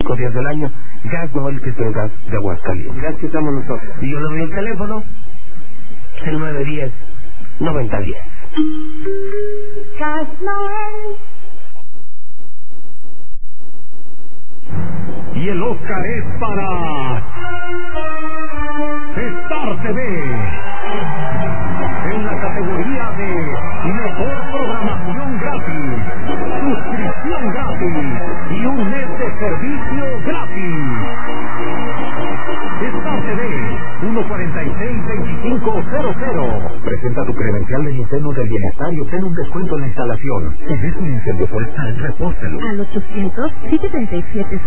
5 días del año. Gas Noel, que es el gas de Aguascalientes. Gas que estamos nosotros. Y yo le doy el teléfono, el 910-9010. Gas Noel. Y el Oscar es para Star TV en la categoría de Mejor Programación Gratis, Suscripción Gratis y un mes de servicio gratis. Star TV 146-2500. Presenta tu credencial del Incendio del Bienestar y obtén un descuento en la instalación. Si ves un incendio forestal, repórtalo Al 800-737